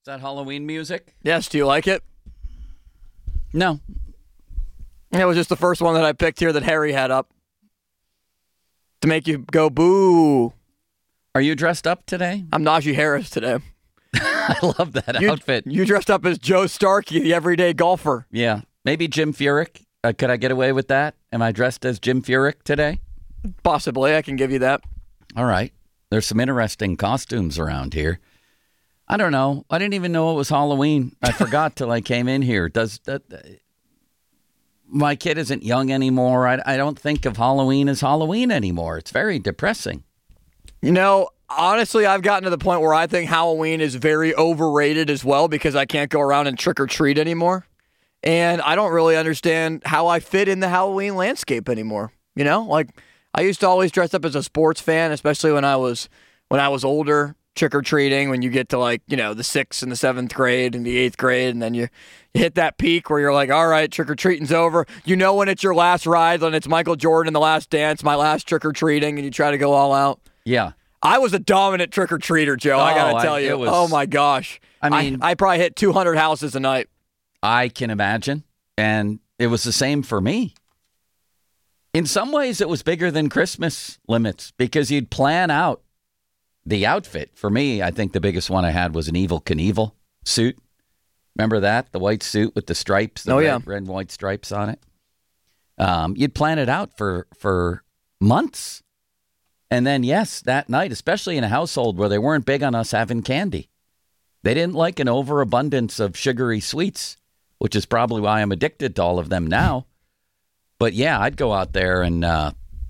Is that Halloween music? Yes, do you like it? No. It was just the first one that I picked here that Harry had up. To make you go boo. Are you dressed up today? I'm Najee Harris today. I love that outfit. You dressed up as Joe Starkey, the everyday golfer. Yeah. Maybe Jim Furyk. Could I get away with that? Am I dressed as Jim Furyk today? Possibly. I can give you that. All right. There's some interesting costumes around here. I don't know. I didn't even know it was Halloween. I forgot till I came in here. My kid isn't young anymore. I don't think of Halloween as Halloween anymore. It's very depressing. You know, honestly, I've gotten to the point where I think Halloween is very overrated as well because I can't go around and trick or treat anymore. And I don't really understand how I fit in the Halloween landscape anymore. You know, like I used to always dress up as a sports fan, especially when I was older, trick or treating. When you get to like the 6th and the 7th grade and the 8th grade, and then you hit that peak where you're like, all right, trick or treating's over. You know when it's your last ride, when it's Michael Jordan in The Last Dance, my last trick or treating, and you try to go all out. Yeah. I was a dominant trick or treater, Joe. I gotta tell you. Oh my gosh. I mean, I probably hit 200 houses a night. I can imagine. And it was the same for me. In some ways, it was bigger than Christmas limits because you'd plan out the outfit. For me, I think the biggest one I had was an Evel Knievel suit. Remember that? The white suit with the stripes, the red and white stripes on it. You'd plan it out for months. And then, yes, that night, especially in a household where they weren't big on us having candy. They didn't like an overabundance of sugary sweets, which is probably why I'm addicted to all of them now. But yeah, I'd go out there and, I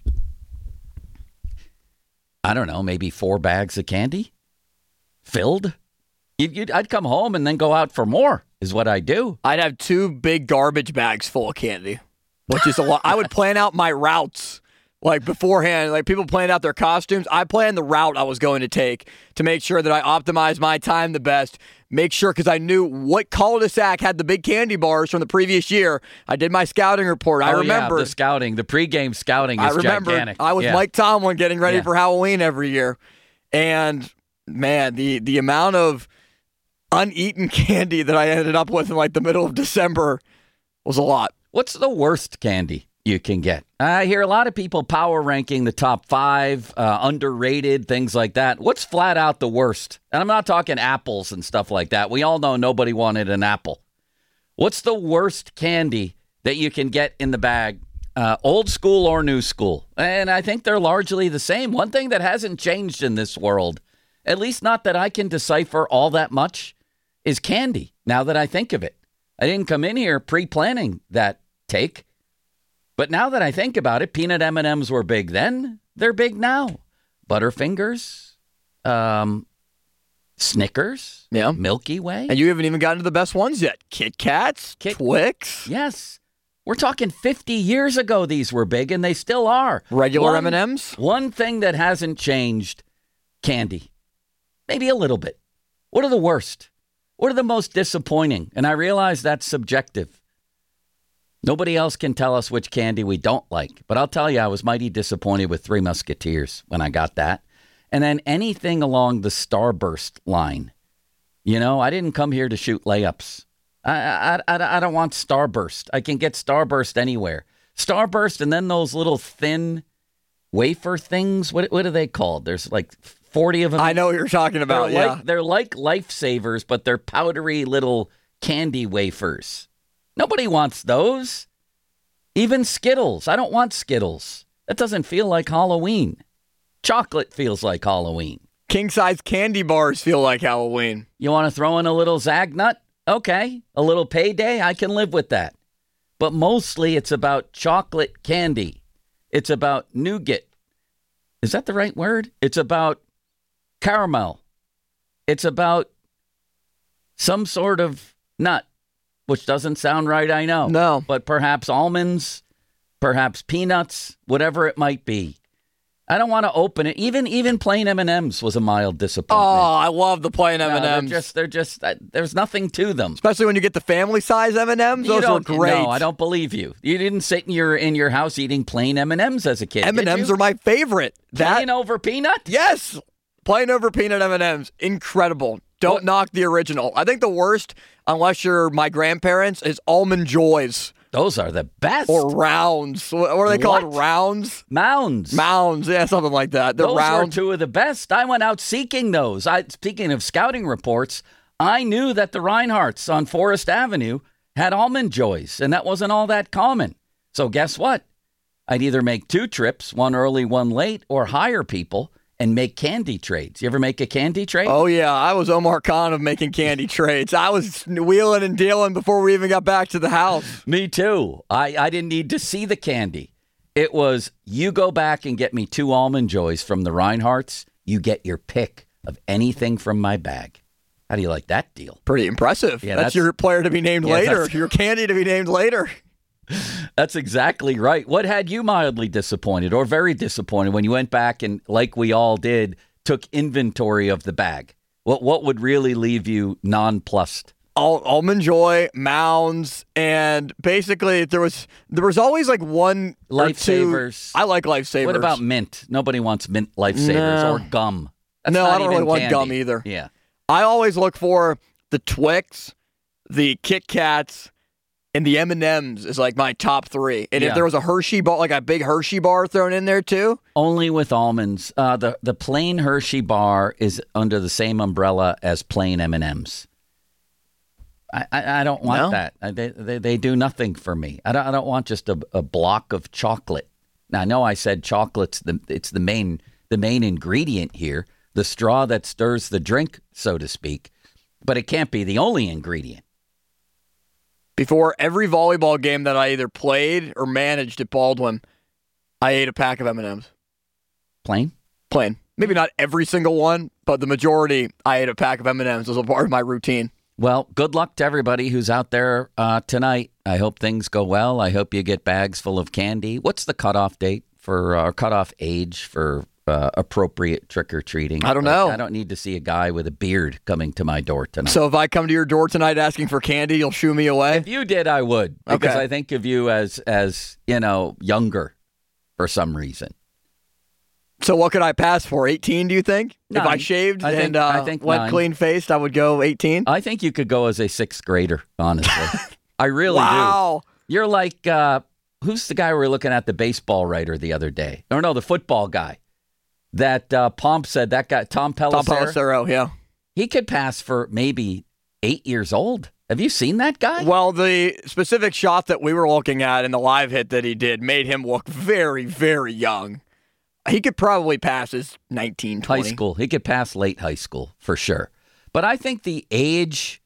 don't know, maybe 4 bags of candy filled. I'd come home and then go out for more is what I do. I'd have 2 big garbage bags full of candy, which is a lot. I would plan out my routes. Like beforehand, like people planned out their costumes. I planned the route I was going to take to make sure that I optimized my time the best. Make sure, because I knew what cul-de-sac had the big candy bars from the previous year. I did my scouting report. I remember the scouting, the pregame scouting is gigantic. I was Mike Tomlin getting ready for Halloween every year. And man, the amount of uneaten candy that I ended up with in like the middle of December was a lot. What's the worst candy you can get? I hear a lot of people power ranking the top 5, underrated, things like that. What's flat out the worst? And I'm not talking apples and stuff like that. We all know nobody wanted an apple. What's the worst candy that you can get in the bag, old school or new school? And I think they're largely the same. One thing that hasn't changed in this world, at least not that I can decipher all that much, is candy, now that I think of it. I didn't come in here pre-planning that take. But now that I think about it, peanut M&Ms were big then. They're big now. Butterfingers, Snickers, Milky Way. And you haven't even gotten to the best ones yet. Kit Kats, Twix. Yes. We're talking 50 years ago these were big, and they still are. Regular M&Ms? One thing that hasn't changed, candy. Maybe a little bit. What are the worst? What are the most disappointing? And I realize that's subjective. Nobody else can tell us which candy we don't like. But I'll tell you, I was mighty disappointed with Three Musketeers when I got that. And then anything along the Starburst line. You know, I didn't come here to shoot layups. I don't want Starburst. I can get Starburst anywhere. Starburst and then those little thin wafer things. What are they called? There's like 40 of them. I know what you're talking about, they're like Lifesavers, but they're powdery little candy wafers. Nobody wants those. Even Skittles. I don't want Skittles. That doesn't feel like Halloween. Chocolate feels like Halloween. King-size candy bars feel like Halloween. You want to throw in a little Zagnut? Okay. A little Payday? I can live with that. But mostly it's about chocolate candy. It's about nougat. Is that the right word? It's about caramel. It's about some sort of nut. Which doesn't sound right, I know. No. But perhaps almonds, perhaps peanuts, whatever it might be. I don't want to open it. Even plain M&Ms was a mild disappointment. Oh, I love the plain M&Ms. They're just there's nothing to them. Especially when you get the family size M&Ms. Those are great. No, I don't believe you. You didn't sit in your house eating plain M&Ms as a kid. M&Ms are my favorite. Plain over peanut? Yes. Plain over peanut M&Ms. Incredible. Don't knock the original. I think the worst, unless you're my grandparents, is Almond Joys. Those are the best. Or Rounds. What are they called? Rounds? Mounds. Mounds, yeah, something like that. Those were two of the best. I went out seeking those. Speaking of scouting reports, I knew that the Reinhardts on Forest Avenue had Almond Joys, and that wasn't all that common. So guess what? I'd either make 2 trips, one early, one late, or hire people and make candy trades. You ever make a candy trade? Oh, yeah. I was Omar Khan of making candy trades. I was wheeling and dealing before we even got back to the house. Me too. I didn't need to see the candy. It was, you go back and get me 2 Almond Joys from the Reinhardts. You get your pick of anything from my bag. How do you like that deal? Pretty impressive. Yeah, that's your player to be named later. Your candy to be named later. That's exactly right. What had you mildly disappointed or very disappointed when you went back and, like we all did, took inventory of the bag? What would really leave you nonplussed? Almond Joy, Mounds, and basically there was always like one Lifesavers. I like Lifesavers. What about mint? Nobody wants mint Lifesavers or gum. That's no, not I don't even really want candy. gum either. Yeah. I always look for the Twix, the Kit Kats, and the M&Ms is like my top 3. And if there was a Hershey bar, like a big Hershey bar thrown in there too. Only with almonds. The plain Hershey bar is under the same umbrella as plain M&Ms. I don't want that. They do nothing for me. I don't want just a block of chocolate. Now I know I said chocolate's the main ingredient here, the straw that stirs the drink, so to speak. But it can't be the only ingredient. Before every volleyball game that I either played or managed at Baldwin, I ate a pack of M&Ms. Plain? Plain. Maybe not every single one, but the majority, I ate a pack of M&Ms as a part of my routine. Well, good luck to everybody who's out there tonight. I hope things go well. I hope you get bags full of candy. What's the cutoff date for cutoff age for appropriate trick-or-treating? I don't know. I don't need to see a guy with a beard coming to my door tonight. So if I come to your door tonight asking for candy, you'll shoo me away? If you did, I would. Because Okay. I think of you as younger for some reason. So what could I pass for? 18, do you think? 9. If I shaved I think went 9. clean-faced, I would go 18? I think you could go as a 6th grader, honestly. I really Wow. do. You're like, who's the guy we were looking at, the baseball writer the other day? Or no, the football guy. That Pomp said, that guy, Tom Pelissero. Tom Pelissero, yeah. He could pass for maybe 8 years old. Have you seen that guy? Well, the specific shot that we were looking at in the live hit that he did made him look very, very young. He could probably pass as 19, 20. High school. He could pass late high school for sure. But I think the age,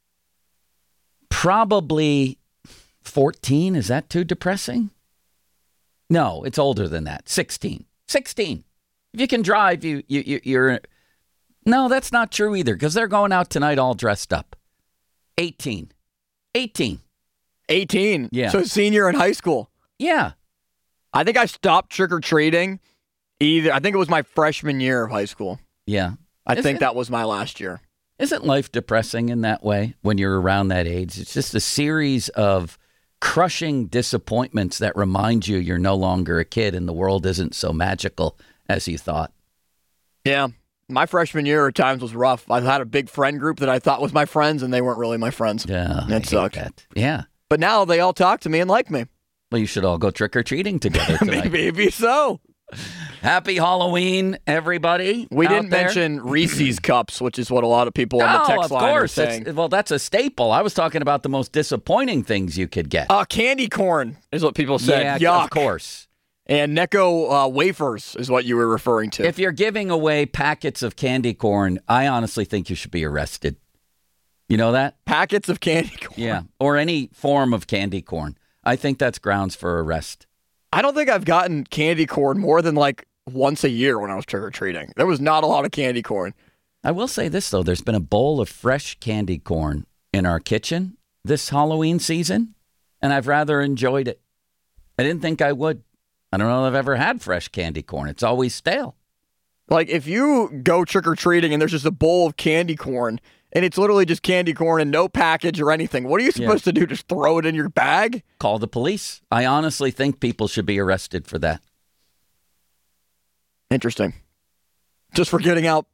probably 14. Is that too depressing? No, it's older than that. 16. 16. If you can drive, you're... No, that's not true either, because they're going out tonight all dressed up. 18. 18. 18? Yeah. So senior in high school. Yeah. I think I stopped trick-or-treating I think it was my freshman year of high school. Yeah. I think that was my last year. Isn't life depressing in that way when you're around that age? It's just a series of crushing disappointments that remind you you're no longer a kid and the world isn't so magical as you thought. Yeah. My freshman year at times was rough. I had a big friend group that I thought was my friends, and they weren't really my friends. Yeah. That sucked. That. Yeah. But now they all talk to me and like me. Well, you should all go trick-or-treating together tonight. Maybe so. Happy Halloween, everybody. We out didn't there. mention Reese's Cups, which is what a lot of people on the text of line course. are saying. Well, that's a staple. I was talking about the most disappointing things you could get. Candy corn is what people said. Yeah, Yuck. of course. And Necco wafers is what you were referring to. If you're giving away packets of candy corn, I honestly think you should be arrested. You know that? Packets of candy corn. Yeah, or any form of candy corn. I think that's grounds for arrest. I don't think I've gotten candy corn more than like once a year when I was trick-or-treating. There was not a lot of candy corn. I will say this, though. There's been a bowl of fresh candy corn in our kitchen this Halloween season, and I've rather enjoyed it. I didn't think I would. I don't know if I've ever had fresh candy corn. It's always stale. Like, if you go trick-or-treating and there's just a bowl of candy corn, and it's literally just candy corn and no package or anything, what are you supposed to do? Just throw it in your bag? Call the police. I honestly think people should be arrested for that. Interesting. Just for getting out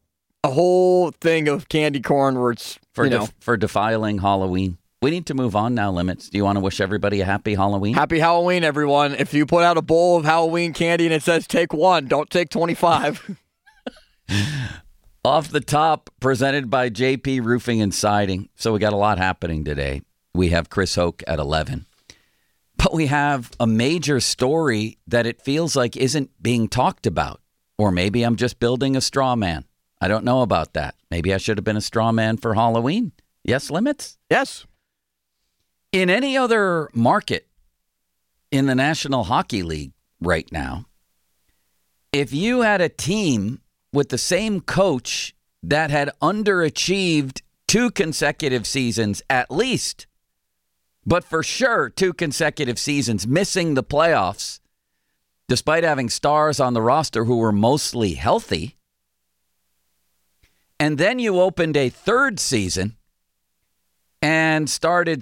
a whole thing of candy corn where it's, for defiling Halloween. We need to move on now, Limits. Do you want to wish everybody a happy Halloween? Happy Halloween, everyone. If you put out a bowl of Halloween candy and it says take 1, don't take 25. Off the top, presented by JP Roofing and Siding. So we got a lot happening today. We have Chris Hoke at 11. But we have a major story that it feels like isn't being talked about. Or maybe I'm just building a straw man. I don't know about that. Maybe I should have been a straw man for Halloween. Yes, Limits? Yes. In any other market in the National Hockey League right now, if you had a team with the same coach that had underachieved 2 consecutive seasons at least, but for sure 2 consecutive seasons missing the playoffs, despite having stars on the roster who were mostly healthy, and then you opened a 3rd season and started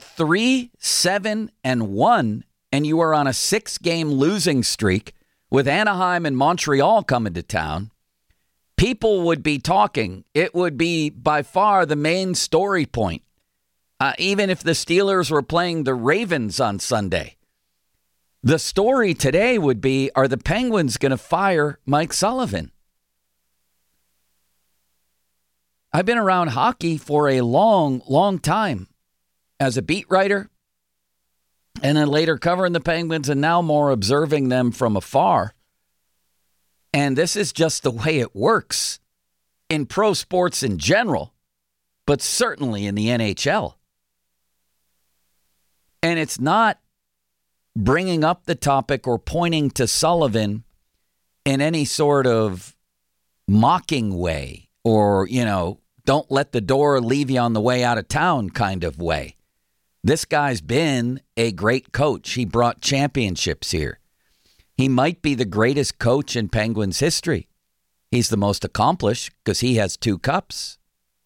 3-7-1, and you were on a 6-game losing streak with Anaheim and Montreal coming to town, people would be talking. It would be by far the main story point. Even if the Steelers were playing the Ravens on Sunday, the story today would be, are the Penguins going to fire Mike Sullivan? I've been around hockey for a long, long time as a beat writer, and then later covering the Penguins, and now more observing them from afar. And this is just the way it works in pro sports in general, but certainly in the NHL. And it's not bringing up the topic or pointing to Sullivan in any sort of mocking way or, don't let the door leave you on the way out of town kind of way. This guy's been a great coach. He brought championships here. He might be the greatest coach in Penguins history. He's the most accomplished because he has 2 cups.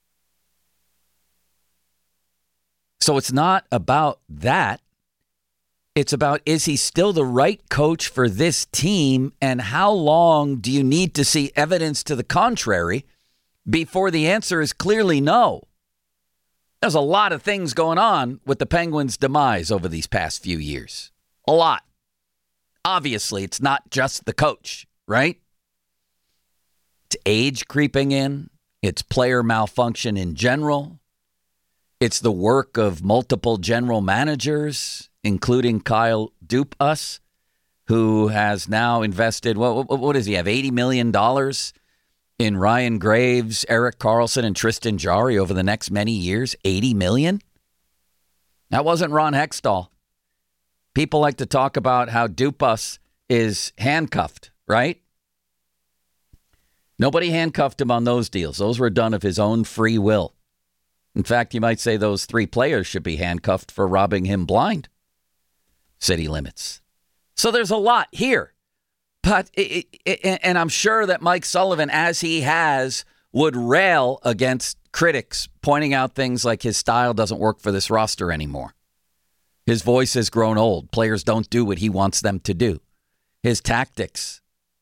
So it's not about that. It's about, is he still the right coach for this team, and how long do you need to see evidence to the contrary before the answer is clearly no? There's a lot of things going on with the Penguins' demise over these past few years. A lot. Obviously, it's not just the coach, right? It's age creeping in. It's player malfunction in general. It's the work of multiple general managers, including Kyle Dubas, who has now invested, what does he have, $80 million in Ryan Graves, Erik Karlsson, and Tristan Jarry over the next many years. $80 million? That wasn't Ron Hextall. People like to talk about how Dubas is handcuffed, right? Nobody handcuffed him on those deals. Those were done of his own free will. In fact, you might say those 3 players should be handcuffed for robbing him blind. City Limits. So there's a lot here. But, and I'm sure that Mike Sullivan, as he has, would rail against critics, pointing out things like his style doesn't work for this roster anymore. His voice has grown old. Players don't do what he wants them to do. His tactics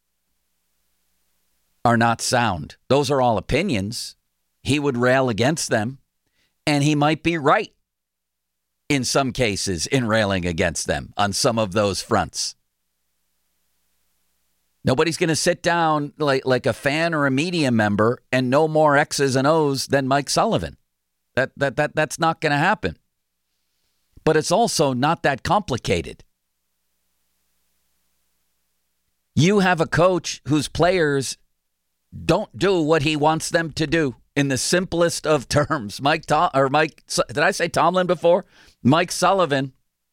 are not sound. Those are all opinions. He would rail against them, and he might be right in some cases in railing against them on some of those fronts. Nobody's going to sit down like a fan or a media member and know more X's and O's than Mike Sullivan. That's not going to happen. But it's also not that complicated. You have a coach whose players don't do what he wants them to do in the simplest of terms. Mike, did I say Tomlin before? Mike Sullivan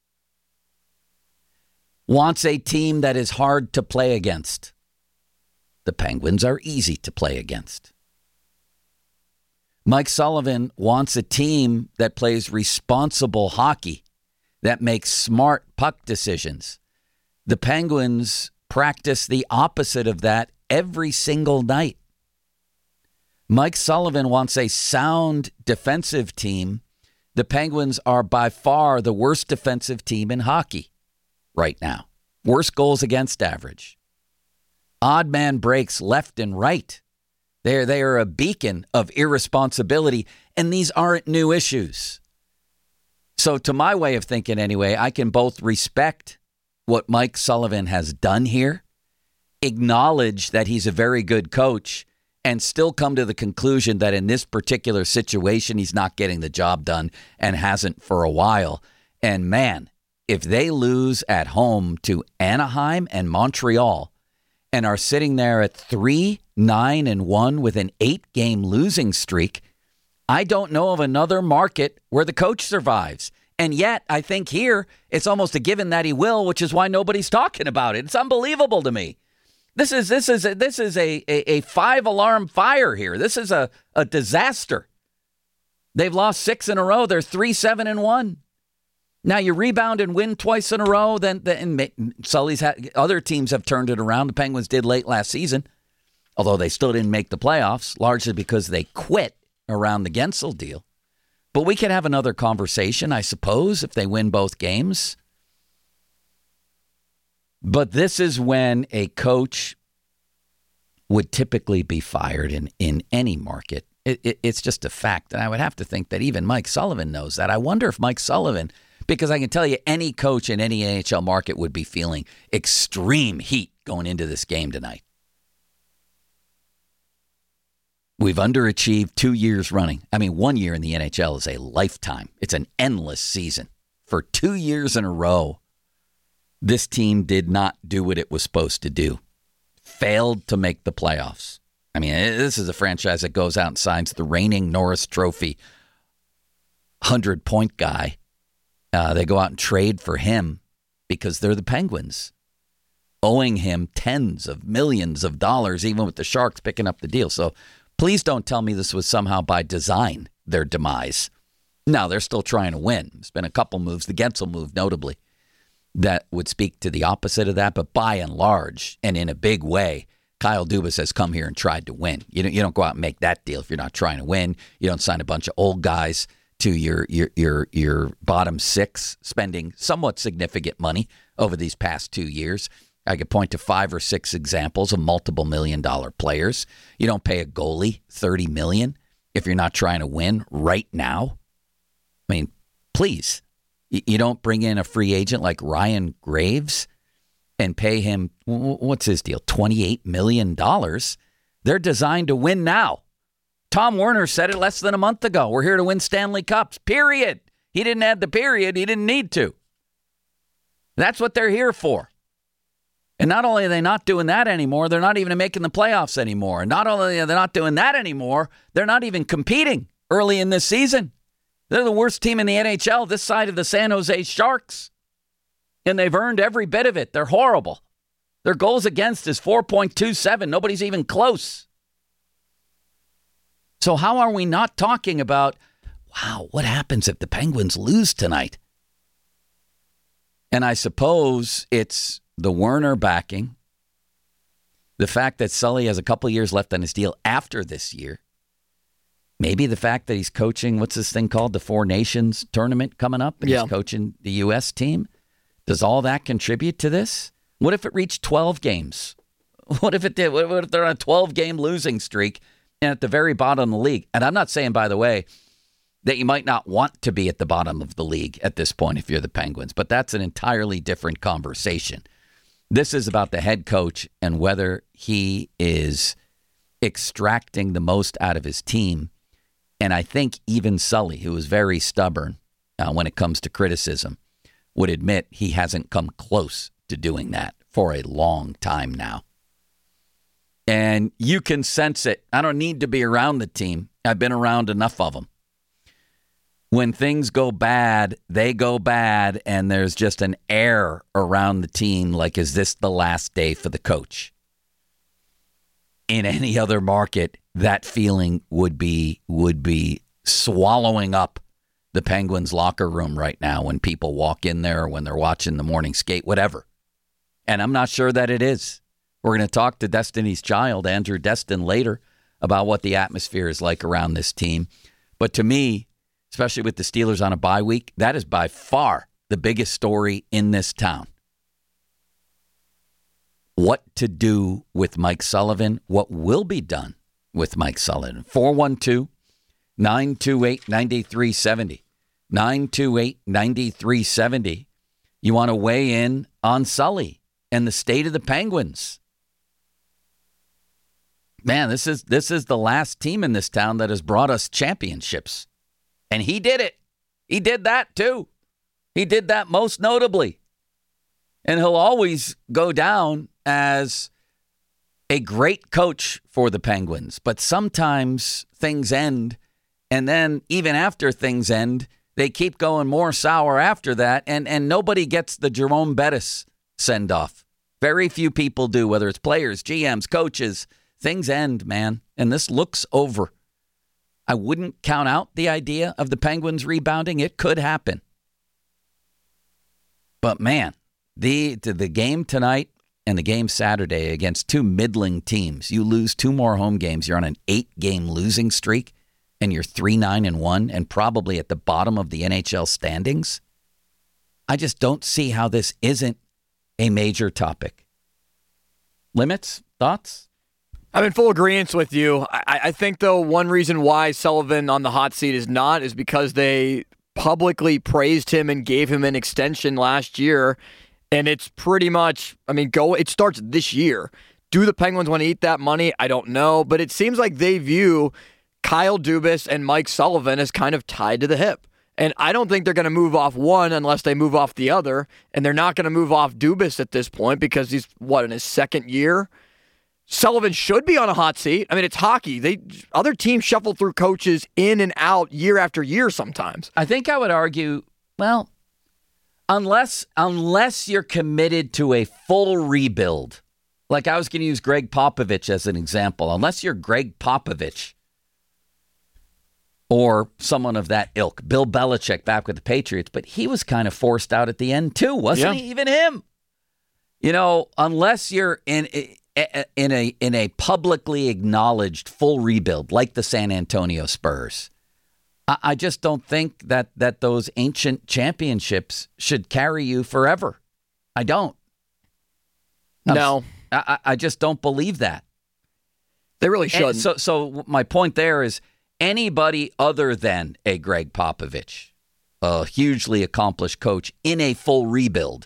wants a team that is hard to play against. The Penguins are easy to play against. Mike Sullivan wants a team that plays responsible hockey, that makes smart puck decisions. The Penguins practice the opposite of that every single night. Mike Sullivan wants a sound defensive team. The Penguins are by far the worst defensive team in hockey right now. Worst goals against average. Odd man breaks left and right. They are a beacon of irresponsibility, and these aren't new issues. So to my way of thinking anyway, I can both respect what Mike Sullivan has done here, acknowledge that he's a very good coach, and still come to the conclusion that in this particular situation, he's not getting the job done and hasn't for a while. And man, if they lose at home to Anaheim and Montreal and are sitting there at 3-9-1 with an 8-game losing streak, I don't know of another market where the coach survives. And yet, I think here, it's almost a given that he will, which is why nobody's talking about it. It's unbelievable to me. This is a 5-alarm fire here. This is a disaster. They've lost 6 in a row. They're 3-7-1. Now you rebound and win twice in a row. Then Sully's other teams have turned it around. The Penguins did late last season, although they still didn't make the playoffs, largely because they quit around the Gensel deal. But we could have another conversation, I suppose, if they win both games. But this is when a coach would typically be fired in any market. It's just a fact. And I would have to think that even Mike Sullivan knows that. I wonder if Mike Sullivan, because I can tell you any coach in any NHL market would be feeling extreme heat going into this game tonight. We've underachieved 2 years running. I mean, 1 year in the NHL is a lifetime. It's an endless season. For 2 years in a row, this team did not do what it was supposed to do. Failed to make the playoffs. I mean, this is a franchise that goes out and signs the reigning Norris Trophy 100-point guy. They go out and trade for him because they're the Penguins, owing him tens of millions of dollars, even with the Sharks picking up the deal. So please don't tell me this was somehow by design, their demise. No, they're still trying to win. There's been a couple moves, the Gensel move notably, that would speak to the opposite of that. But by and large, and in a big way, Kyle Dubas has come here and tried to win. You don't go out and make that deal if you're not trying to win. You don't sign a bunch of old guys to your bottom six, spending somewhat significant money over these past 2 years. I could point to 5 or 6 examples of multiple $1-million players. You don't pay a goalie $30 million if you're not trying to win right now. I mean, please. You don't bring in a free agent like Ryan Graves and pay him, what's his deal, $28 million. They're designed to win now. Tom Werner said it less than a month ago. We're here to win Stanley Cups, period. He didn't add the period. He didn't need to. That's what they're here for. And not only are they not doing that anymore, they're not even making the playoffs anymore. And not only are they not doing that anymore, they're not even competing early in this season. They're the worst team in the NHL this side of the San Jose Sharks. And they've earned every bit of it. They're horrible. Their goals against is 4.27. Nobody's even close. So how are we not talking about, wow, what happens if the Penguins lose tonight? And I suppose it's the Werner backing, the fact that Sully has a couple years left on his deal after this year, maybe the fact that he's coaching, what's this thing called, the Four Nations tournament coming up, and he's coaching the U.S. team. Does all that contribute to this? What if it reached 12 games? What if it did? What if they're on a 12-game losing streak and at the very bottom of the league? And I'm not saying, by the way, that you might not want to be at the bottom of the league at this point if you're the Penguins, but that's an entirely different conversation. This is about the head coach and whether he is extracting the most out of his team. And I think even Sully, who is very stubborn when it comes to criticism, would admit he hasn't come close to doing that for a long time now. And you can sense it. I don't need to be around the team. I've been around enough of them. When things go bad, they go bad, and there's just an air around the team like, is this the last day for the coach? In any other market, that feeling would be swallowing up the Penguins locker room right now when people walk in there or when they're watching the morning skate, whatever. And I'm not sure that it is. We're going to talk to Destiny's Child, Andrew Destin, later about what the atmosphere is like around this team. But to me, especially with the Steelers on a bye week, that is by far the biggest story in this town. What to do with Mike Sullivan, what will be done with Mike Sullivan. 412-928-9370. 928-9370. You want to weigh in on Sully and the state of the Penguins. Man, this is the last team in this town that has brought us championships. And he did it. He did that too. He did that most notably. And he'll always go down as a great coach for the Penguins. But sometimes things end, and then even after things end, they keep going more sour after that, and nobody gets the Jerome Bettis send-off. Very few people do, whether it's players, GMs, coaches. Things end, man, and this looks over. I wouldn't count out the idea of the Penguins rebounding. It could happen. But, man, the game tonight and the game Saturday against two middling teams, you lose two more home games, you're on an 8-game losing streak, and you're 3-9-1 and probably at the bottom of the NHL standings. I just don't see how this isn't a major topic. Limits? Thoughts? I'm in full agreement with you. I think, though, one reason why Sullivan on the hot seat is not is because they publicly praised him and gave him an extension last year. And it's pretty much, it starts this year. Do the Penguins want to eat that money? I don't know. But it seems like they view Kyle Dubas and Mike Sullivan as kind of tied to the hip. And I don't think they're going to move off one unless they move off the other. And they're not going to move off Dubas at this point because he's, in his second year? Sullivan should be on a hot seat. It's hockey. Other teams shuffle through coaches in and out year after year sometimes. I think I would argue, unless you're committed to a full rebuild, like I was going to use Greg Popovich as an example, unless you're Greg Popovich or someone of that ilk, Bill Belichick back with the Patriots, but he was kind of forced out at the end too, wasn't he? Even him. Unless you're in a publicly acknowledged full rebuild like the San Antonio Spurs, I just don't think that those ancient championships should carry you forever. I don't. No. I just don't believe that. They really shouldn't. So my point there is anybody other than a Greg Popovich, a hugely accomplished coach in a full rebuild,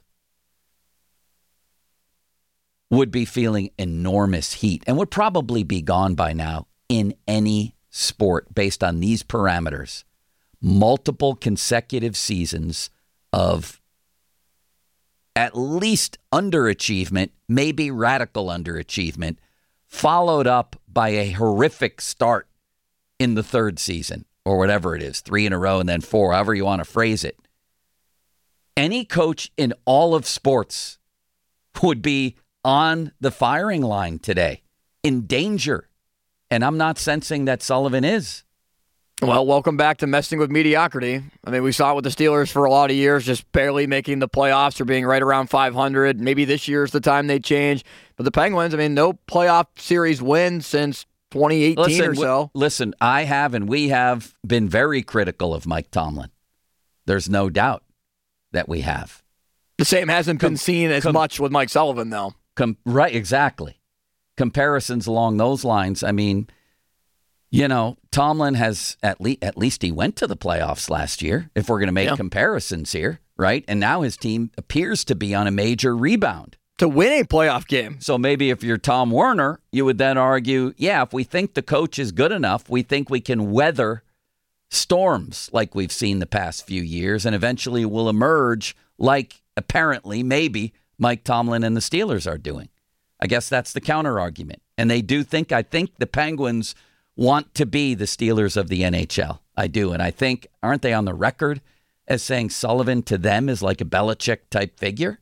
would be feeling enormous heat and would probably be gone by now in any sport based on these parameters. Multiple consecutive seasons of at least underachievement, maybe radical underachievement, followed up by a horrific start in the third season or whatever it is, 3 in a row and then 4, however you want to phrase it. Any coach in all of sports would be on the firing line today, in danger. And I'm not sensing that Sullivan is. Well, welcome back to messing with mediocrity. We saw it with the Steelers for a lot of years, just barely making the playoffs or being right around 500. Maybe this year's the time they change. But the Penguins, no playoff series win since 2018 or so. Listen, I have and we have been very critical of Mike Tomlin. There's no doubt that we have. The same hasn't been seen as much with Mike Sullivan, though. Right, exactly. Comparisons along those lines. Tomlin has at least he went to the playoffs last year, if we're going to make comparisons here, right? And now his team appears to be on a major rebound. To win a playoff game. So maybe if you're Tom Werner, you would then argue, if we think the coach is good enough, we think we can weather storms like we've seen the past few years, and eventually will emerge like apparently, maybe, Mike Tomlin and the Steelers are doing. I guess that's the counter argument. And I think the Penguins want to be the Steelers of the NHL. I do. And I think, aren't they on the record as saying Sullivan to them is like a Belichick type figure?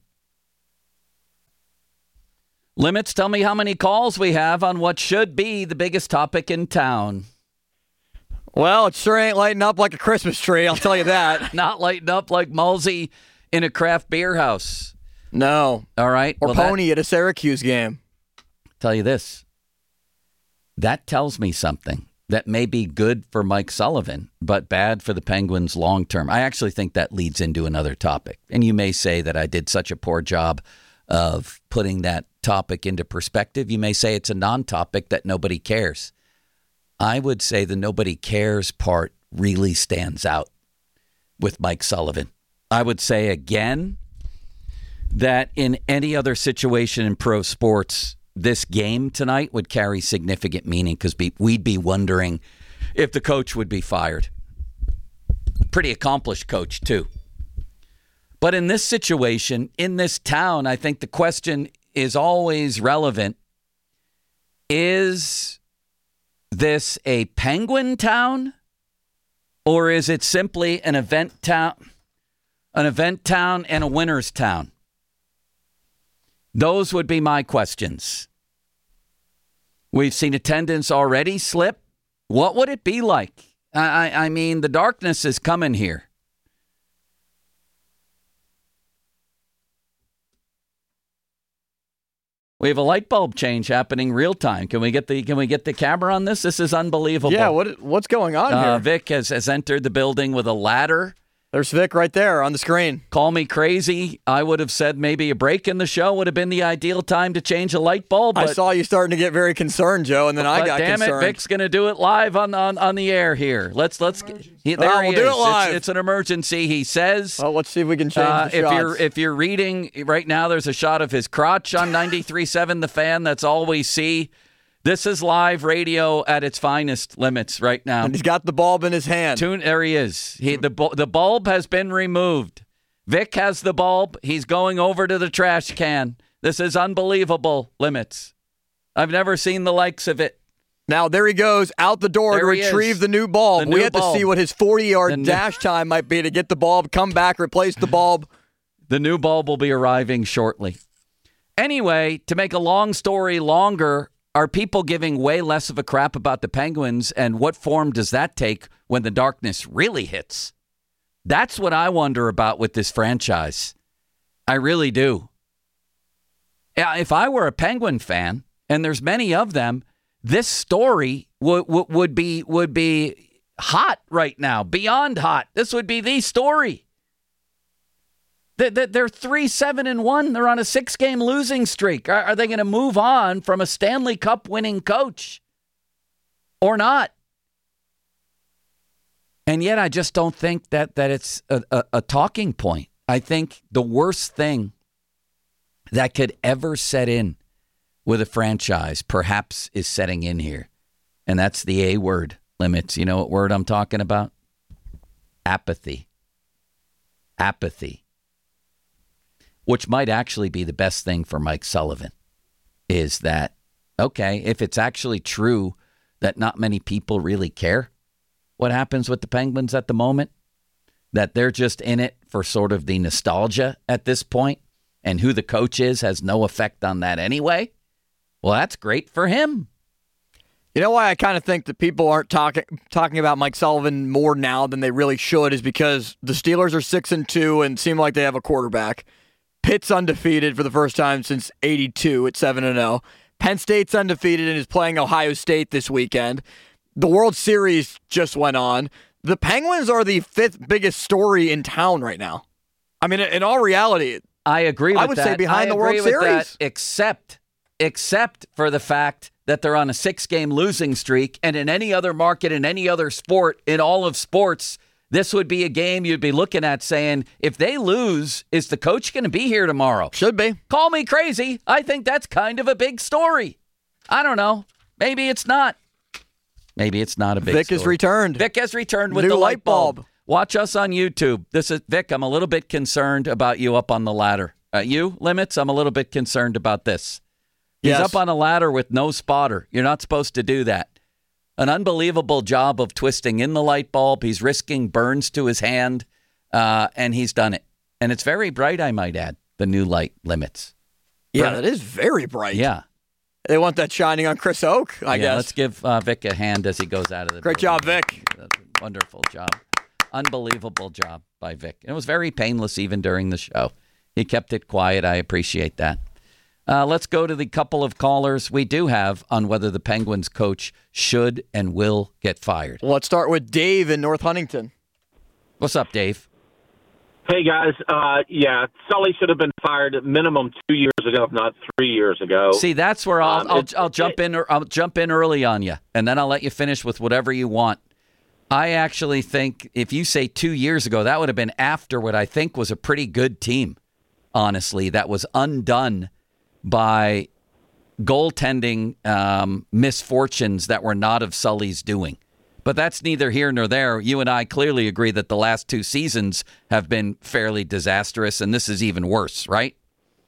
Limits, tell me how many calls we have on what should be the biggest topic in town. Well, it sure ain't lighting up like a Christmas tree, I'll tell you that. Not lighting up like Mulsey in a craft beer house. No. All right. Or Pony at a Syracuse game. Tell you this. That tells me something that may be good for Mike Sullivan, but bad for the Penguins long term. I actually think that leads into another topic. And you may say that I did such a poor job of putting that topic into perspective. You may say it's a non-topic that nobody cares. I would say the nobody cares part really stands out with Mike Sullivan. I would say again that in any other situation in pro sports, this game tonight would carry significant meaning because we'd be wondering if the coach would be fired. Pretty accomplished coach, too. But in this situation, in this town, I think the question is always relevant. Is this a Penguin town, or is it simply an event town and a winner's town? Those would be my questions. We've seen attendance already slip. What would it be like? I mean, the darkness is coming here. We have a light bulb change happening real time. Can we get the camera on this? This is unbelievable. Yeah, what's going on here? Vic has entered the building with a ladder. There's Vic right there on the screen. Call me crazy. I would have said maybe a break in the show would have been the ideal time to change a light bulb. I saw you starting to get very concerned, Joe, and then I got concerned. Damn it, Vic's going to do it live on the air here. Let's we'll do it live. It's an emergency, he says. Well, let's see if we can change the shots. If you're reading right now, there's a shot of his crotch on 93.7 The Fan. That's all we see. This is live radio at its finest limits right now. And he's got the bulb in his hand. There he is. The bulb has been removed. Vic has the bulb. He's going over to the trash can. This is unbelievable limits. I've never seen the likes of it. Now, there he goes out the door to retrieve the new bulb. We have to see what his 40-yard dash time might be to get the bulb, come back, replace the bulb. The new bulb will be arriving shortly. Anyway, to make a long story longer, are people giving way less of a crap about the Penguins, and what form does that take when the darkness really hits? That's what I wonder about with this franchise. I really do. If I were a Penguin fan, and there's many of them, this story would be hot right now, beyond hot. This would be the story. They're 3-7-1. They're on a 6-game losing streak. Are they going to move on from a Stanley Cup winning coach or not? And yet I just don't think that it's a talking point. I think the worst thing that could ever set in with a franchise perhaps is setting in here. And that's the A word, Limits. You know what word I'm talking about? Apathy. Apathy. Which might actually be the best thing for Mike Sullivan, is that, okay, if it's actually true that not many people really care what happens with the Penguins at the moment, that they're just in it for sort of the nostalgia at this point, and who the coach is has no effect on that anyway, well, that's great for him. You know why I kind of think that people aren't talking about Mike Sullivan more now than they really should is because the Steelers are 6-2 and seem like they have a quarterback. Pitt's undefeated for the first time since '82 at 7-0. Penn State's undefeated and is playing Ohio State this weekend. The World Series just went on. The Penguins are the 5th biggest story in town right now. I mean, in all reality, I agree with that. I would say behind the World Series. Except for the fact that they're on a 6-game losing streak, and in any other market, in any other sport, in all of sports, this would be a game you'd be looking at saying, if they lose, is the coach going to be here tomorrow? Should be. Call me crazy. I think that's kind of a big story. I don't know. Maybe it's not. Maybe it's not a big story. Vic has returned. Vic has returned with New the light bulb. bulb. Watch us on YouTube. This is Vic. I'm a little bit concerned about you up on the ladder. You, Limits, I'm a little bit concerned about this. He's up on a ladder with no spotter. You're not supposed to do that. An unbelievable job of twisting in the light bulb. He's risking burns to his hand, and he's done it. And it's very bright, I might add, the new light, Limits. Yeah, that is very bright. Yeah. They want that shining on Chris Oak, I guess. Let's give Vic a hand as he goes out of the Great building. job, Vic. That's a wonderful job. Unbelievable job by Vic. And it was very painless even during the show. He kept it quiet. I appreciate that. Let's go to the couple of callers we do have on whether the Penguins coach should and will get fired. Well, let's start with Dave in North Huntington. What's up, Dave? Hey guys, Sully should have been fired at minimum 2 years ago, if not 3 years ago. See, that's where I'll jump in. I'll jump in early on you, and then I'll let you finish with whatever you want. I actually think if you say 2 years ago, that would have been after what I think was a pretty good team. Honestly, that was undone by goaltending misfortunes that were not of Sully's doing. But that's neither here nor there. You and I clearly agree that the last 2 seasons have been fairly disastrous, and this is even worse, right?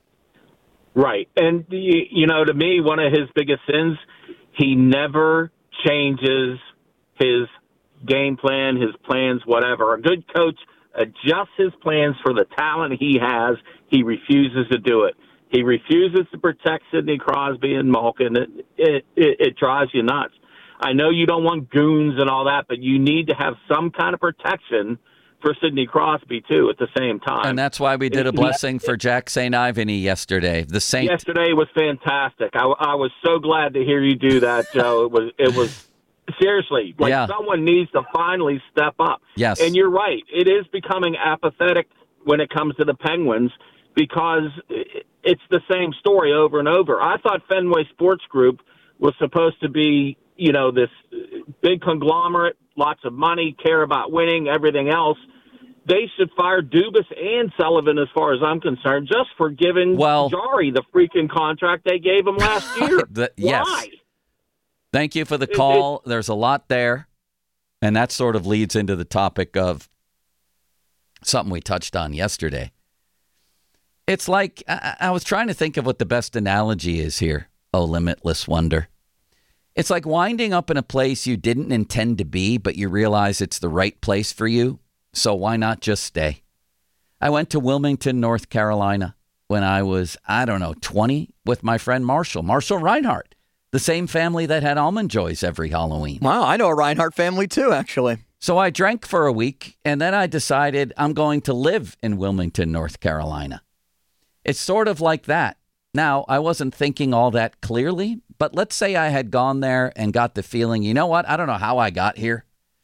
Right. And, to me, one of his biggest sins, he never changes his game plan, his plans, whatever. A good coach adjusts his plans for the talent he has. He refuses to do it. He refuses to protect Sidney Crosby and Malkin. It drives you nuts. I know you don't want goons and all that, but you need to have some kind of protection for Sidney Crosby, too, at the same time. And that's why we did a blessing for Jack St. Ivany yesterday. The Saint. Yesterday was fantastic. I was so glad to hear you do that, Joe. It was seriously, someone needs to finally step up. Yes. And you're right. It is becoming apathetic when it comes to the Penguins because it's the same story over and over. I thought Fenway Sports Group was supposed to be, this big conglomerate, lots of money, care about winning, everything else. They should fire Dubas and Sullivan, as far as I'm concerned, just for giving Jari the freaking contract they gave him last year. Why? Yes. Thank you for the call. There's a lot there. And that sort of leads into the topic of something we touched on yesterday. It's like, I was trying to think of what the best analogy is here. Oh, limitless wonder. It's like winding up in a place you didn't intend to be, but you realize it's the right place for you. So why not just stay? I went to Wilmington, North Carolina when I was, 20 with my friend Marshall Reinhardt, the same family that had Almond Joys every Halloween. Wow, I know a Reinhardt family too, actually. So I drank for a week, and then I decided I'm going to live in Wilmington, North Carolina. It's sort of like that. Now, I wasn't thinking all that clearly, but let's say I had gone there and got the feeling, you know what? I don't know how I got here,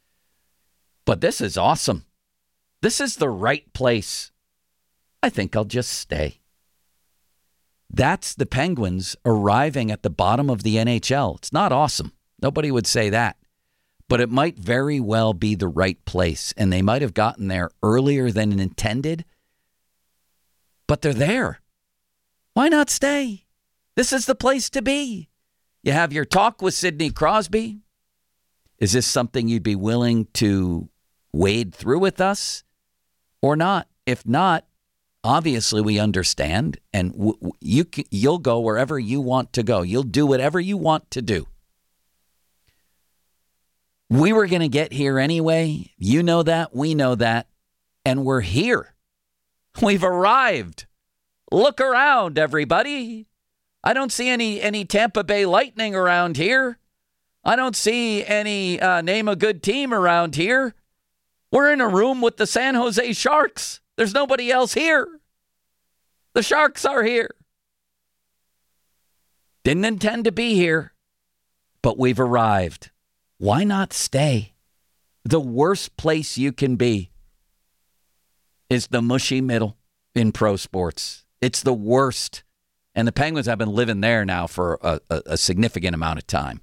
but this is awesome. This is the right place. I think I'll just stay. That's the Penguins arriving at the bottom of the NHL. It's not awesome. Nobody would say that. But it might very well be the right place, and they might have gotten there earlier than intended. But they're there. Why not stay? This is the place to be. You have your talk with Sidney Crosby. Is this something you'd be willing to wade through with us or not? If not, obviously we understand, and you'll go wherever you want to go. You'll do whatever you want to do. We were going to get here anyway. You know that. We know that. And we're here. We've arrived. Look around, everybody. I don't see any Tampa Bay Lightning around here. I don't see any name a good team around here. We're in a room with the San Jose Sharks. There's nobody else here. The Sharks are here. Didn't intend to be here, but we've arrived. Why not stay? The worst place you can be is the mushy middle in pro sports. It's the worst. And the Penguins have been living there now for a significant amount of time.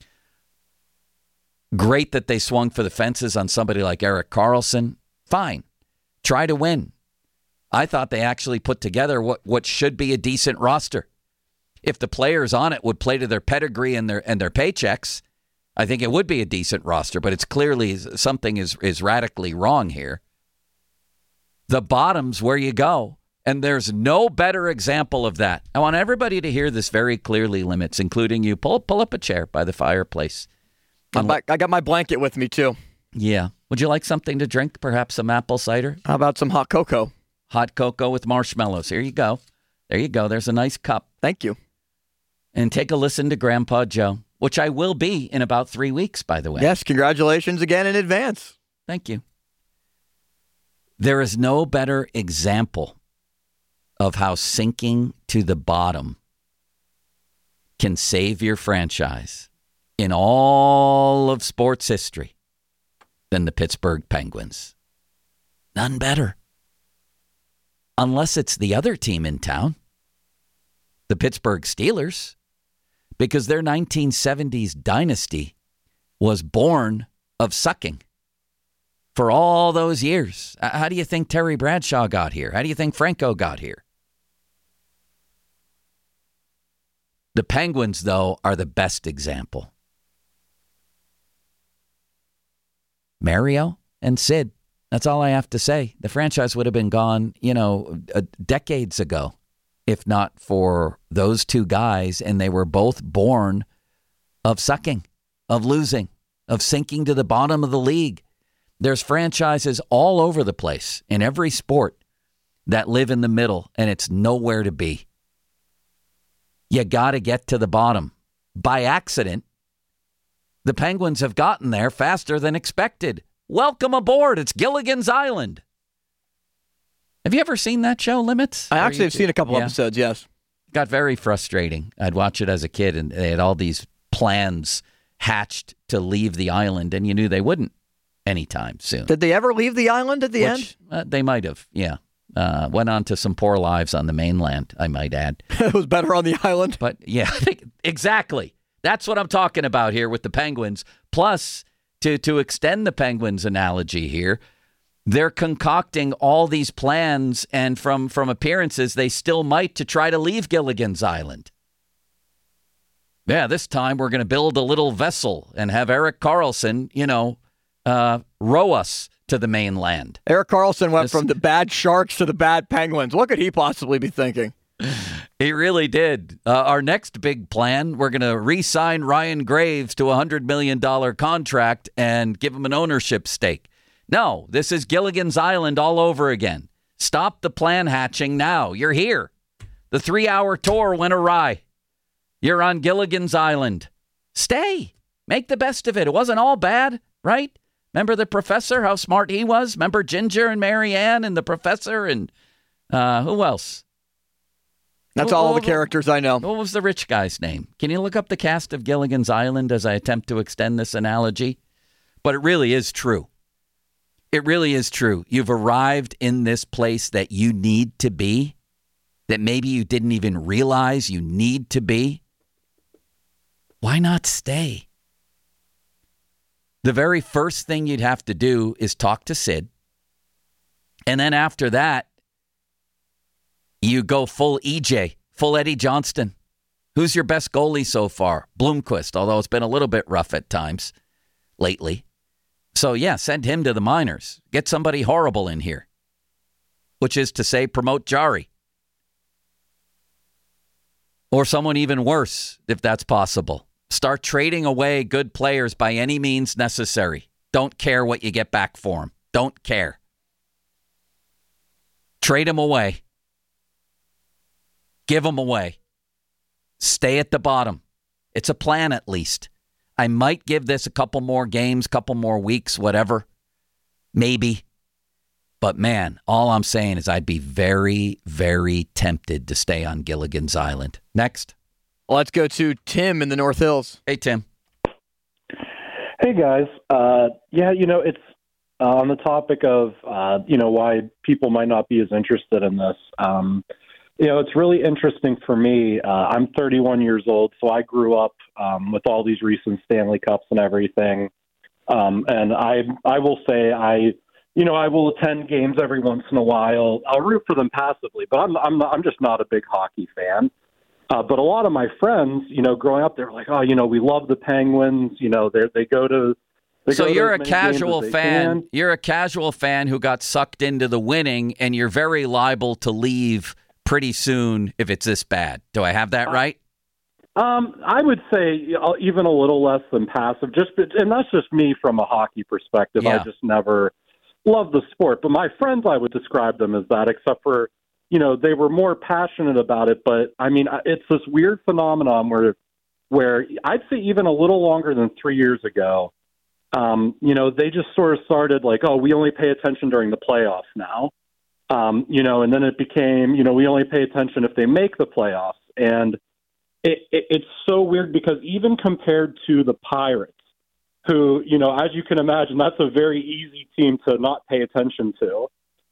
Great that they swung for the fences on somebody like Erik Karlsson. Fine. Try to win. I thought they actually put together what should be a decent roster. If the players on it would play to their pedigree and their paychecks, I think it would be a decent roster, but it's clearly something is radically wrong here. The bottom's where you go. And there's no better example of that. I want everybody to hear this very clearly, Limits, including you. Pull up a chair by the fireplace. I got my blanket with me, too. Yeah. Would you like something to drink? Perhaps some apple cider? How about some hot cocoa? Hot cocoa with marshmallows. Here you go. There you go. There's a nice cup. Thank you. And take a listen to Grandpa Joe, which I will be in about 3 weeks, by the way. Yes, congratulations again in advance. Thank you. There is no better example of how sinking to the bottom can save your franchise in all of sports history than the Pittsburgh Penguins. None better. unless it's the other team in town, the Pittsburgh Steelers, because their 1970s dynasty was born of sucking for all those years. How do you think Terry Bradshaw got here? How do you think Franco got here? The Penguins, though, are the best example. Mario and Sid, that's all I have to say. The franchise would have been gone, decades ago, if not for those two guys, and they were both born of sucking, of losing, of sinking to the bottom of the league. There's franchises all over the place in every sport that live in the middle, and it's nowhere to be. You got to get to the bottom. By accident, the Penguins have gotten there faster than expected. Welcome aboard. It's Gilligan's Island. Have you ever seen that show, Limits? I actually have seen a couple episodes, yes. Got very frustrating. I'd watch it as a kid, and they had all these plans hatched to leave the island, and you knew they wouldn't anytime soon. Did they ever leave the island at the end? They might have, yeah. Went on to some poor lives on the mainland, I might add. It was better on the island. But, yeah, exactly. That's what I'm talking about here with the Penguins. Plus, to extend the Penguins analogy here, they're concocting all these plans, and from appearances, they still might to try to leave Gilligan's Island. Yeah, this time we're going to build a little vessel and have Erik Karlsson, row us to the mainland. Erik Karlsson went from the bad Sharks to the bad Penguins. What could he possibly be thinking? He really did. Our next big plan, we're going to re-sign Ryan Graves to a $100 million contract and give him an ownership stake. No, this is Gilligan's Island all over again. Stop the plan hatching now. You're here. The 3-hour tour went awry. You're on Gilligan's Island. Stay. Make the best of it. It wasn't all bad, right? Remember the professor, how smart he was? Remember Ginger and Marianne and the professor and who else? That's all the characters I know. What was the rich guy's name? Can you look up the cast of Gilligan's Island as I attempt to extend this analogy? But it really is true. It really is true. You've arrived in this place that you need to be, that maybe you didn't even realize you need to be. Why not stay? The very first thing you'd have to do is talk to Sid. And then after that, you go full EJ, full Eddie Johnston. Who's your best goalie so far? Bloomquist, although it's been a little bit rough at times lately. So, yeah, send him to the minors. Get somebody horrible in here, which is to say promote Jari. Or someone even worse, if that's possible. Start trading away good players by any means necessary. Don't care what you get back for them. Don't care. Trade them away. Give them away. Stay at the bottom. It's a plan at least. I might give this a couple more games, couple more weeks, whatever. Maybe. But man, all I'm saying is I'd be very, very tempted to stay on Gilligan's Island. Next. Let's go to Tim in the North Hills. Hey, Tim. Hey, guys. It's on the topic of, why people might not be as interested in this. It's really interesting for me. I'm 31 years old, so I grew up with all these recent Stanley Cups and everything. And I will say I will attend games every once in a while. I'll root for them passively, but I'm just not a big hockey fan. But a lot of my friends, growing up, they were like, oh, we love the Penguins. They go to. So you're a casual fan. You're a casual fan who got sucked into the winning, and you're very liable to leave pretty soon if it's this bad. Do I have that right? I would say even a little less than passive. And that's just me from a hockey perspective. Yeah. I just never loved the sport. But my friends, I would describe them as that, except for. They were more passionate about it, but I mean, it's this weird phenomenon where I'd say even a little longer than 3 years ago, they just sort of started like, oh, we only pay attention during the playoffs now, and then it became, we only pay attention if they make the playoffs. And it's so weird because even compared to the Pirates, who, as you can imagine, that's a very easy team to not pay attention to.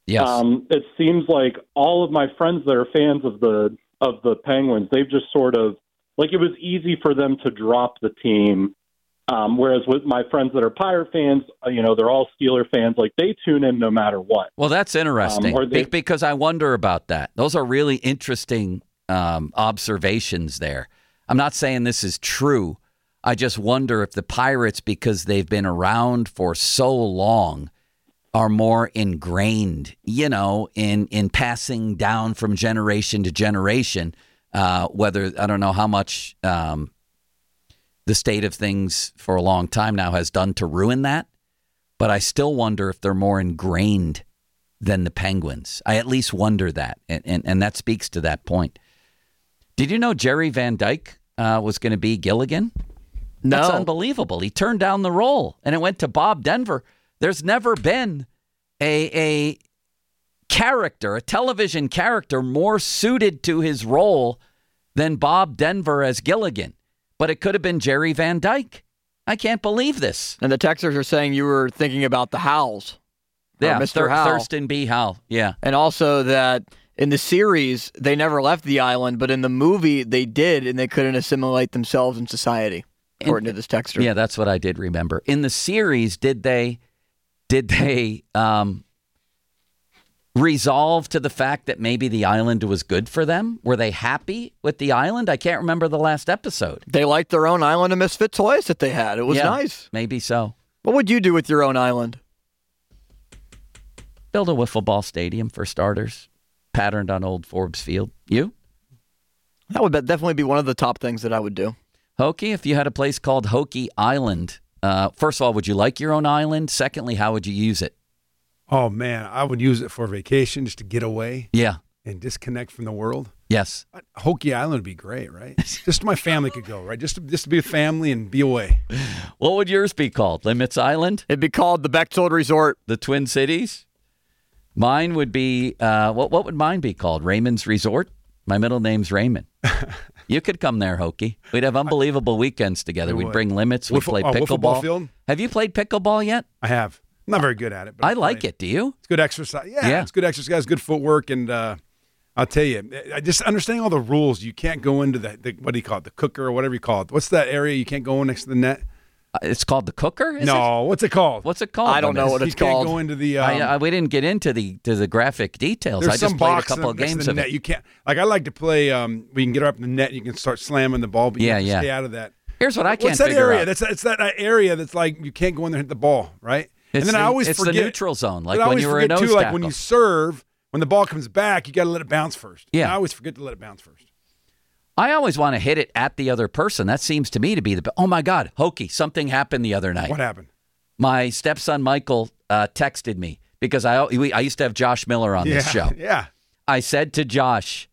Yes. It seems like all of my friends that are fans of the Penguins, they've just sort of like it was easy for them to drop the team. Whereas with my friends that are Pirate fans, they're all Steeler fans. Like they tune in no matter what. Well, that's interesting because I wonder about that. Those are really interesting observations there. I'm not saying this is true. I just wonder if the Pirates, because they've been around for so long, are more ingrained, in passing down from generation to generation. Whether I don't know how much the state of things for a long time now has done to ruin that, but I still wonder if they're more ingrained than the Penguins. I at least wonder that, and that speaks to that point. Did you know Jerry Van Dyke was going to be Gilligan? No. That's unbelievable. He turned down the role, and it went to Bob Denver. There's never been a character, a television character, more suited to his role than Bob Denver as Gilligan. But it could have been Jerry Van Dyke. I can't believe this. And the Texans are saying you were thinking about the Howells. Yeah, Mr. Howell. Thurston B. Howell. Yeah. And also that in the series, they never left the island, but in the movie, they did, and they couldn't assimilate themselves in society, according to this texter. Yeah, that's what I did remember. In the series, did they resolve to the fact that maybe the island was good for them? Were they happy with the island? I can't remember the last episode. They liked their own island of misfit toys that they had. It was nice. Maybe so. What would you do with your own island? Build a wiffle ball stadium for starters, patterned on old Forbes Field. You? That would definitely be one of the top things that I would do. Hokie, if you had a place called Hokie Island, first of all, would you like your own island? Secondly, how would you use it? Oh, man, I would use it for vacation just to get away. Yeah. And disconnect from the world. Yes. Hokie Island would be great, right? Just my family could go, right? Just to be a family and be away. What would yours be called? Limits Island? It'd be called the Bechtold Resort. The Twin Cities? Mine would be, what would mine be called? Raymond's Resort? My middle name's Raymond. You could come there, Hokie. We'd have unbelievable weekends together. We'd bring limits. We'd play pickleball. Field? Have you played pickleball yet? I have. I'm not very good at it. But I like it. Do you? It's good exercise. Yeah, it's good exercise, good footwork, and I'll tell you, just understanding all the rules. You can't go into the what do you call it, the cooker or whatever you call it. What's that area you can't go in next to the net? It's called the cooker? What's it called? What's it called? I don't know what it's called. You can't go into the. We didn't get into the graphic details. I just played a couple of games of it. You can't. Like I like to play. We can get up in the net. You can start slamming the ball, but you have to stay out of that. Here's what I can't What's that figure area? out. It's that area that's like you can't go in there and hit the ball, right? And then I always it's forget. the neutral zone, like I when you were a nose too, tackle. like when you serve, when the ball comes back, you got to let it bounce first. Yeah. And I always forget to let it bounce first. I always want to hit it at the other person. That seems to me to be the. Oh my God, Hokie! Something happened the other night. What happened? My stepson Michael texted me because I used to have Josh Miller on this show. Yeah. I said to Josh,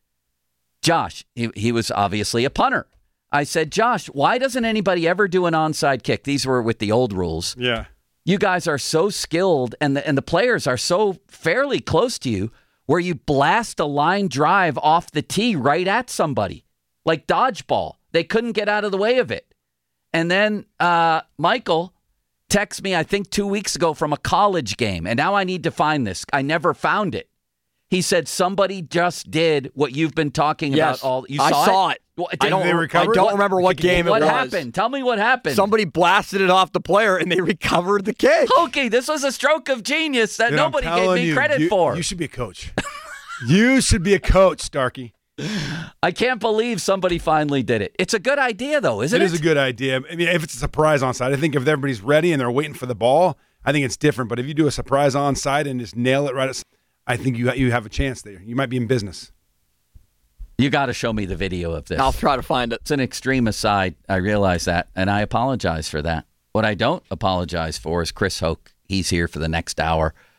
he was obviously a punter. I said, Josh, why doesn't anybody ever do an onside kick? These were with the old rules. Yeah. You guys are so skilled, and the players are so fairly close to you, where you blast a line drive off the tee right at somebody, like dodgeball. They couldn't get out of the way of it. And then Michael texted me, I think 2 weeks ago, from a college game, and now I need to find this. I never found it. He said somebody just did what you've been talking about all. You saw I saw it. They recovered? I don't remember what game it was. What happened? Tell me what happened. Somebody blasted it off the player, and they recovered the kick. Okay, this was a stroke of genius that Dude, nobody gave me credit for. You should be a coach. You should be a coach, Starkey. I can't believe somebody finally did it. It's a good idea, though, isn't it? It is a good idea. I mean, if it's a surprise onside, I think if everybody's ready and they're waiting for the ball, I think it's different. But if you do a surprise onside and just nail it right at, I think you have a chance there. You might be in business. You got to show me the video of this. I'll try to find it. It's an extreme aside. I realize that, and I apologize for that. What I don't apologize for is Chris Hoke. He's here for the next hour.